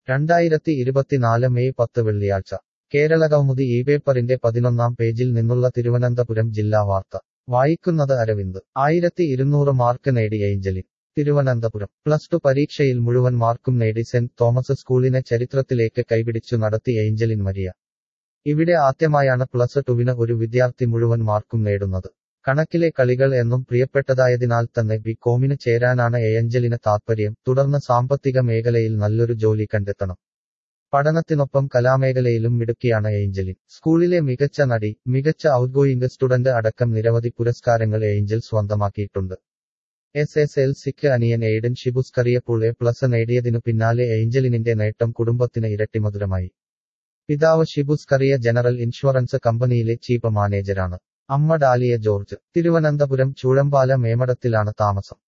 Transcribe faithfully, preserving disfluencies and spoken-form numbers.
രണ്ടായിരത്തി ഇരുപത്തിനാല് മെയ് പത്ത് വെള്ളിയാഴ്ച കേരളകൗമുദി ഈ പേപ്പറിന്റെ പതിനൊന്നാം പേജിൽ നിന്നുള്ള തിരുവനന്തപുരം ജില്ലാ വാർത്ത വായിക്കുന്നത് അരവിന്ദ്. ആയിരത്തി ഇരുന്നൂറ് മാർക്ക് നേടി ഏഞ്ചലിൻ. തിരുവനന്തപുരം പ്ലസ് ടു പരീക്ഷയിൽ മുഴുവൻ മാർക്കും നേടി സെന്റ് തോമസ് സ്കൂളിനെ ചരിത്രത്തിലേക്ക് കൈപിടിച്ചു നടത്തി ഏഞ്ചലിൻ മരിയ. ഇവിടെ ആദ്യമായാണ് പ്ലസ് ടുവിന് ഒരു വിദ്യാർത്ഥി മുഴുവൻ മാർക്കും നേടുന്നത്. കണക്കിലെ കളികൾ എന്നും പ്രിയപ്പെട്ടതായതിനാൽ തന്നെ ബി കോമിന് ചേരാനാണ് ഏഞ്ചലിന് താത്പര്യം. തുടർന്ന് സാമ്പത്തിക മേഖലയിൽ നല്ലൊരു ജോലി കണ്ടെത്തണം. പഠനത്തിനൊപ്പം കലാമേഖലയിലും മിടുക്കിയാണ് ഏഞ്ചലിൻ. സ്കൂളിലെ മികച്ച നടി, മികച്ച ഔട്ട്ഗോയിംഗ് സ്റ്റുഡന്റ് അടക്കം നിരവധി പുരസ്കാരങ്ങൾ ഏഞ്ചൽ സ്വന്തമാക്കിയിട്ടുണ്ട്. എസ് എസ് എൽ സിക്ക് അനിയൻ എയ്ഡൻ ഷിബുസ്കറിയപ്പോൾ എ പ്ലസ് നേടിയതിനു പിന്നാലെ ഏഞ്ചലിനിന്റെ നേട്ടം കുടുംബത്തിന് ഇരട്ടിമധുരമായി. പിതാവ് ഷിബുസ്കറിയ ജനറൽ ഇൻഷുറൻസ് കമ്പനിയിലെ ചീഫ് മാനേജരാണ്. അമ്മ ഡാലിയ ജോർജ്. തിരുവനന്തപുരം ചൂഴമ്പാല മേമടത്തിലാണ് താമസം.